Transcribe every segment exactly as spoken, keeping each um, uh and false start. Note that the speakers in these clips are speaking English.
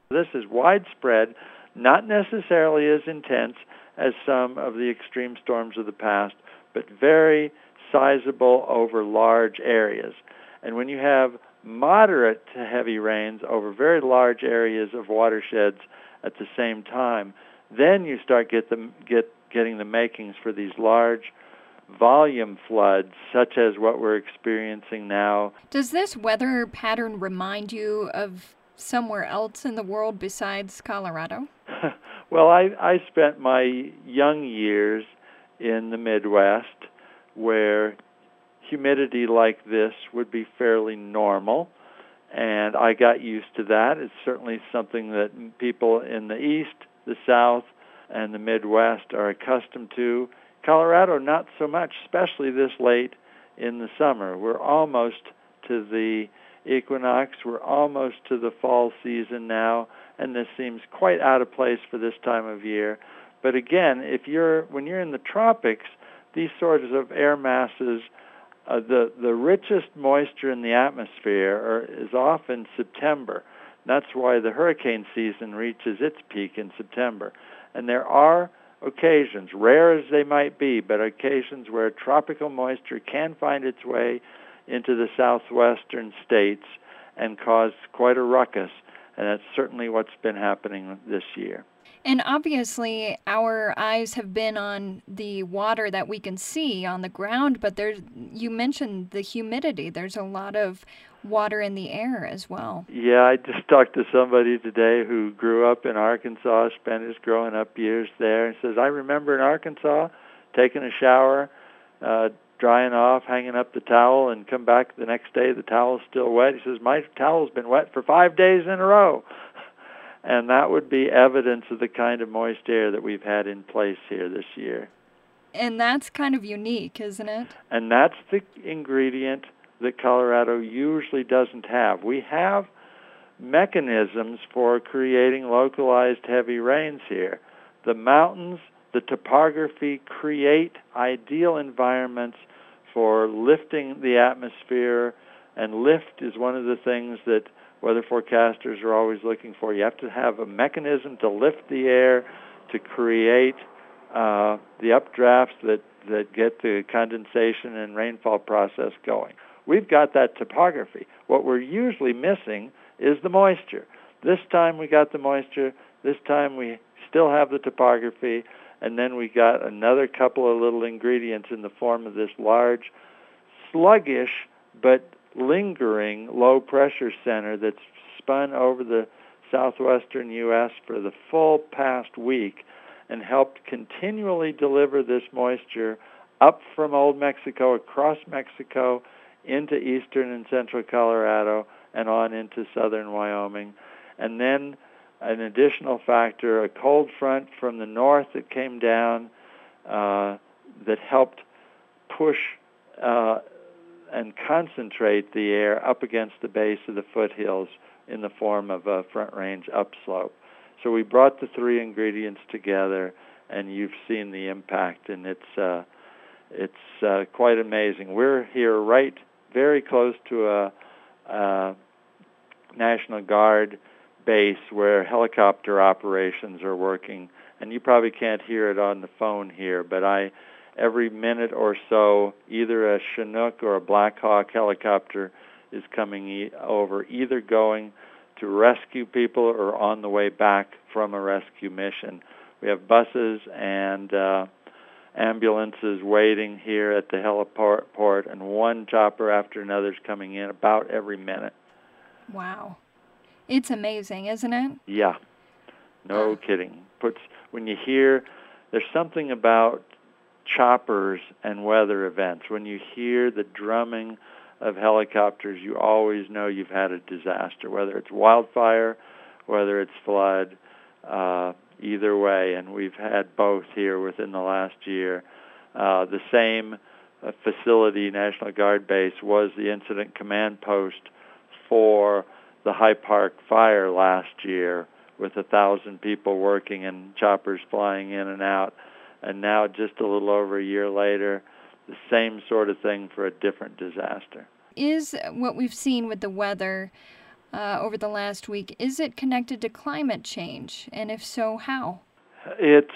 This is widespread, not necessarily as intense as some of the extreme storms of the past, but very sizable over large areas. And when you have moderate to heavy rains over very large areas of watersheds at the same time, then you start get the, get, getting the makings for these large volume floods, such as what we're experiencing now. Does this weather pattern remind you of somewhere else in the world besides Colorado? Well, I, I spent my young years in the Midwest, where humidity like this would be fairly normal, and I got used to that. It's certainly something that people in the East, the South, and the Midwest are accustomed to. Colorado, not so much, especially this late in the summer. We're almost to the equinox. We're almost to the fall season now, and this seems quite out of place for this time of year. But again, if you're when you're in the tropics, these sorts of air masses, uh, the the richest moisture in the atmosphere are, is often September. That's why the hurricane season reaches its peak in September. And there are occasions, rare as they might be, but occasions where tropical moisture can find its way into the southwestern states and cause quite a ruckus, and that's certainly what's been happening this year. And obviously, our eyes have been on the water that we can see on the ground, but there's, you mentioned the humidity. There's a lot of water in the air as well. Yeah, I just talked to somebody today who grew up in Arkansas, spent his growing up years there, and says, I remember in Arkansas taking a shower, uh, drying off, hanging up the towel, and come back the next day, the towel's still wet. He says, my towel's been wet for five days in a row. And that would be evidence of the kind of moist air that we've had in place here this year. And that's kind of unique, isn't it? And that's the ingredient that Colorado usually doesn't have. We have mechanisms for creating localized heavy rains here. The mountains, the topography create ideal environments for lifting the atmosphere, and lift is one of the things that weather forecasters are always looking for. You have to have a mechanism to lift the air, to create uh, the updrafts that, that get the condensation and rainfall process going. We've got that topography. What we're usually missing is the moisture. This time we got the moisture. This time we still have the topography. And then we got another couple of little ingredients in the form of this large, sluggish, but lingering low-pressure center that's spun over the southwestern U S for the full past week and helped continually deliver this moisture up from Old Mexico, across Mexico, into eastern and central Colorado, and on into southern Wyoming. And then an additional factor, a cold front from the north that came down uh, that helped push uh, and concentrate the air up against the base of the foothills in the form of a front range upslope. So we brought the three ingredients together, and you've seen the impact, and it's uh, it's uh, quite amazing. We're here right very close to a, a National Guard base where helicopter operations are working, and you probably can't hear it on the phone here, but I every minute or so, either a Chinook or a Black Hawk helicopter is coming e- over, either going to rescue people or on the way back from a rescue mission. We have buses and uh, ambulances waiting here at the heliport, and one chopper after another is coming in about every minute. Wow. It's amazing, isn't it? Yeah. No uh. kidding. Puts when you hear, there's something about choppers and weather events. When you hear the drumming of helicopters, you always know you've had a disaster, whether it's wildfire, whether it's flood, uh, either way. And we've had both here within the last year. Uh, the same uh, facility, National Guard base, was the incident command post for the High Park fire last year, with a thousand people working and choppers flying in and out. And now, just a little over a year later, the same sort of thing for a different disaster. Is what we've seen with the weather uh, over the last week. Is it connected to climate change? And if so, how? It's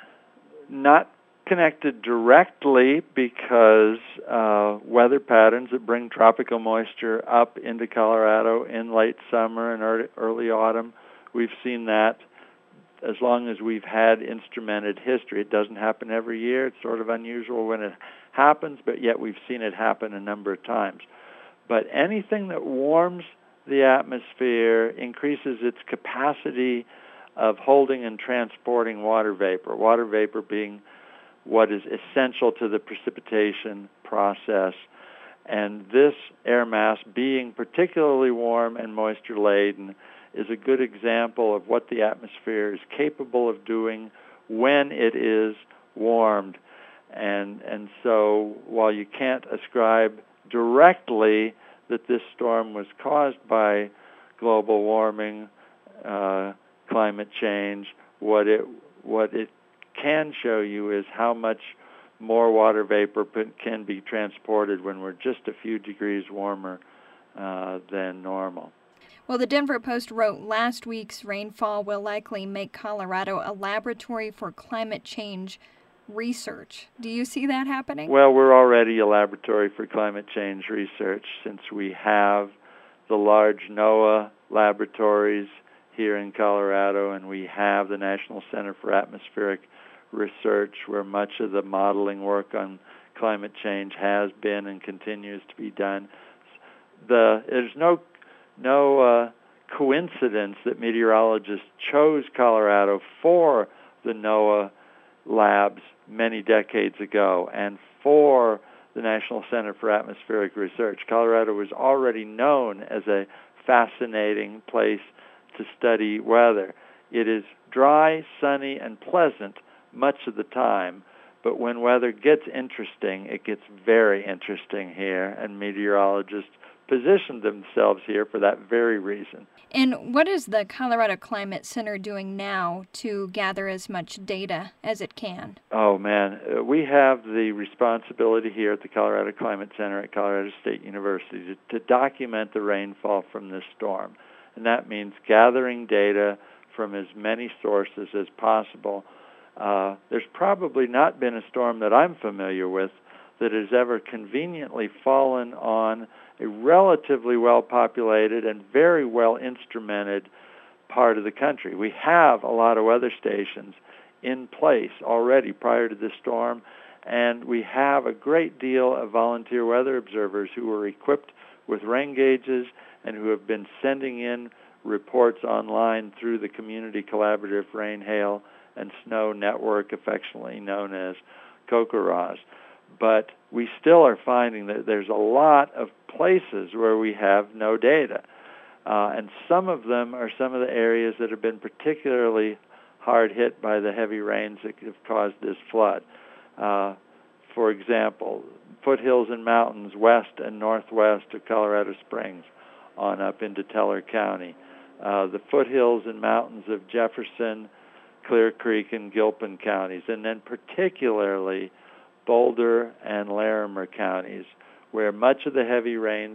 not connected directly because uh, weather patterns that bring tropical moisture up into Colorado in late summer and early, early autumn, we've seen that as long as we've had instrumented history. It doesn't happen every year. It's sort of unusual when it happens, but yet we've seen it happen a number of times. But anything that warms the atmosphere increases its capacity of holding and transporting water vapor, water vapor being what is essential to the precipitation process. And this air mass, being particularly warm and moisture-laden, is a good example of what the atmosphere is capable of doing when it is warmed. And, and so while you can't ascribe directly that this storm was caused by global warming, uh, climate change, what it what it can show you is how much more water vapor can be transported when we're just a few degrees warmer uh, than normal. Well, the Denver Post wrote last week's rainfall will likely make Colorado a laboratory for climate change research. Do you see that happening? Well, we're already a laboratory for climate change research since we have the large NOAA laboratories here in Colorado, and we have the National Center for Atmospheric Research, where much of the modeling work on climate change has been and continues to be done. The, there's no no uh, coincidence that meteorologists chose Colorado for the NOAA labs many decades ago and for the National Center for Atmospheric Research. Colorado was already known as a fascinating place to study weather. It is dry, sunny, and pleasant much of the time, but when weather gets interesting, it gets very interesting here, and meteorologists positioned themselves here for that very reason. And what is the Colorado Climate Center doing now to gather as much data as it can? Oh, man. Uh, we have the responsibility here at the Colorado Climate Center at Colorado State University to, to document the rainfall from this storm. And that means gathering data from as many sources as possible. Uh, there's probably not been a storm that I'm familiar with that has ever conveniently fallen on a relatively well-populated and very well-instrumented part of the country. We have a lot of weather stations in place already prior to this storm, and we have a great deal of volunteer weather observers who are equipped with rain gauges and who have been sending in reports online through the Community Collaborative Rain, Hail, and Snow Network, affectionately known as COCORAS. But we still are finding that there's a lot of places where we have no data. Uh, and some of them are some of the areas that have been particularly hard hit by the heavy rains that have caused this flood. Uh, for example, foothills and mountains west and northwest of Colorado Springs on up into Teller County. Uh, the foothills and mountains of Jefferson, Clear Creek, and Gilpin counties, and then particularly Boulder and Larimer counties, where much of the heavy rains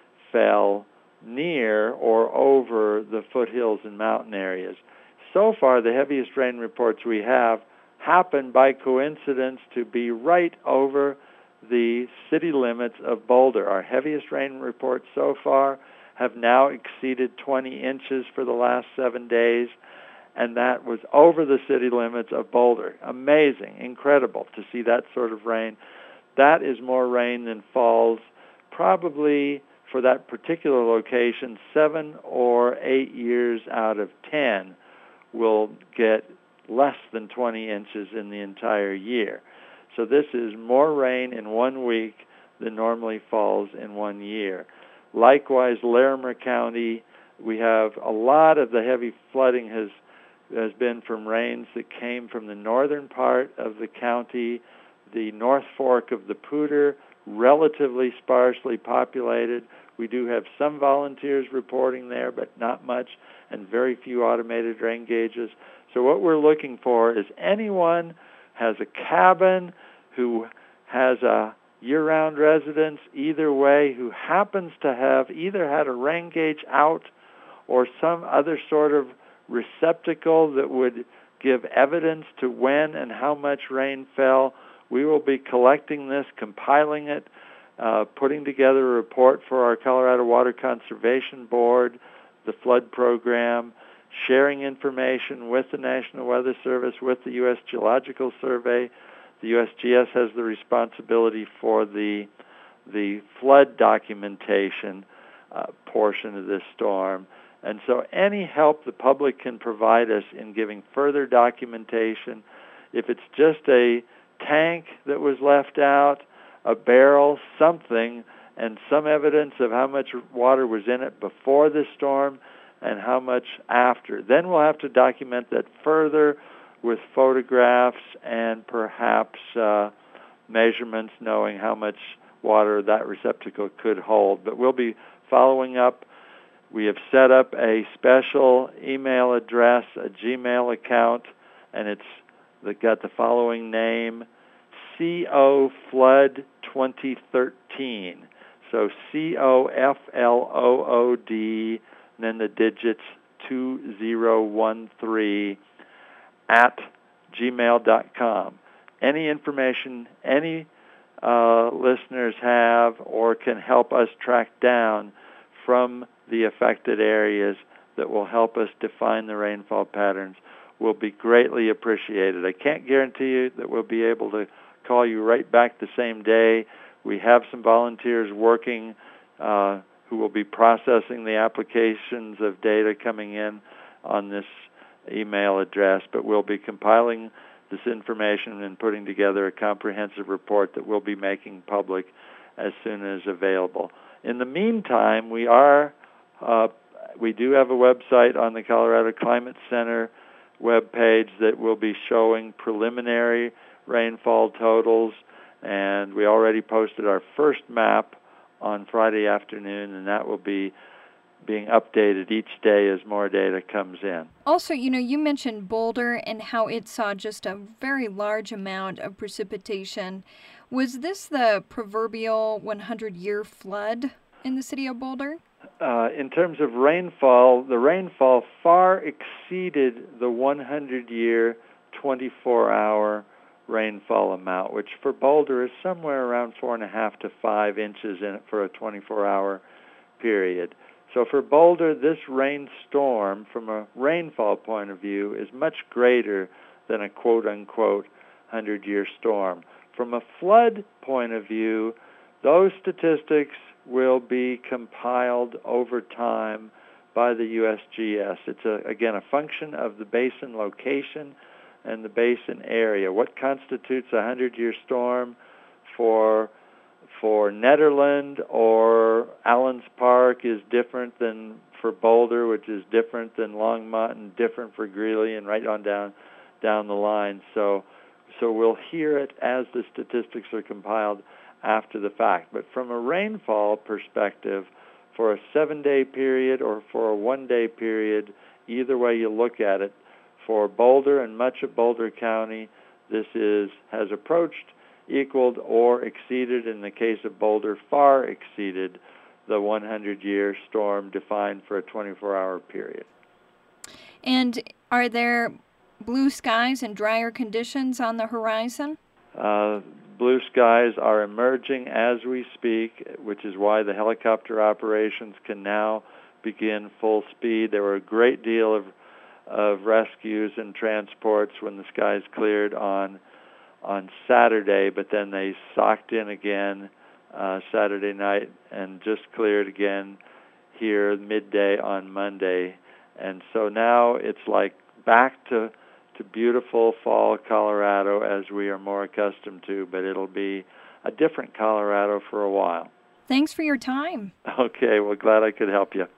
fell near or over the foothills and mountain areas. So far, the heaviest rain reports we have happen by coincidence to be right over the city limits of Boulder. Our heaviest rain reports so far have now exceeded twenty inches for the last seven days, and that was over the city limits of Boulder. Amazing, incredible to see that sort of rain. That is more rain than falls probably for that particular location seven or eight years out of ten will get less than twenty inches in the entire year. So this is more rain in one week than normally falls in one year. Likewise, Larimer County, we have a lot of the heavy flooding has has been from rains that came from the northern part of the county, the North Fork of the Poudre, relatively sparsely populated. We do have some volunteers reporting there, but not much, and very few automated rain gauges. So what we're looking for is anyone has a cabin, who has a year-round residence, either way, who happens to have either had a rain gauge out or some other sort of receptacle that would give evidence to when and how much rain fell, we will be collecting this, compiling it, uh, putting together a report for our Colorado Water Conservation Board, the flood program, sharing information with the National Weather Service, with the U S Geological Survey. The U S G S has the responsibility for the the flood documentation uh, portion of this storm. And so any help the public can provide us in giving further documentation, if it's just a tank that was left out, a barrel, something, and some evidence of how much water was in it before the storm and how much after. Then we'll have to document that further with photographs and perhaps uh, measurements, knowing how much water that receptacle could hold. But we'll be following up. We have set up a special email address, a Gmail account, and it's got the following name, C O Flood twenty thirteen. So C O F L O O D, and then the digits two zero one three at gmail dot com. Any information any uh, listeners have or can help us track down from the affected areas that will help us define the rainfall patterns will be greatly appreciated. I can't guarantee you that we'll be able to call you right back the same day. We have some volunteers working uh, who will be processing the applications of data coming in on this email address, but we'll be compiling this information and putting together a comprehensive report that we'll be making public as soon as available. In the meantime, we are uh, we do have a website on the Colorado Climate Center webpage that will be showing preliminary rainfall totals, and we already posted our first map on Friday afternoon, and that will be being updated each day as more data comes in. Also, you know, you mentioned Boulder and how it saw just a very large amount of precipitation. Was this the proverbial hundred-year flood in the city of Boulder? Uh, in terms of rainfall, the rainfall far exceeded the hundred-year, twenty-four hour rainfall amount, which for Boulder is somewhere around four and a half to five inches in it for a twenty-four hour period. So for Boulder, this rainstorm, from a rainfall point of view, is much greater than a quote-unquote hundred-year storm. From a flood point of view, those statistics will be compiled over time by the U S G S. It's, a, again, a function of the basin location and the basin area. What constitutes a hundred-year storm for for Nederland or Allens Park is different than for Boulder, which is different than Longmont and different for Greeley, and right on down down the line. So so we'll hear it as the statistics are compiled after the fact. But from a rainfall perspective, for a seven-day period or for a one-day period, either way you look at it, for Boulder and much of Boulder County, this is has approached, equaled, or exceeded, in the case of Boulder, far exceeded the hundred-year storm defined for a twenty-four hour period. And are there blue skies and drier conditions on the horizon? Uh, blue skies are emerging as we speak, which is why the helicopter operations can now begin full speed. There were a great deal of of rescues and transports when the skies cleared on on Saturday, but then they socked in again uh, Saturday night and just cleared again here midday on Monday. And so now it's like back to, to beautiful fall Colorado as we are more accustomed to, but it'll be a different Colorado for a while. Thanks for your time. Okay, well, glad I could help you.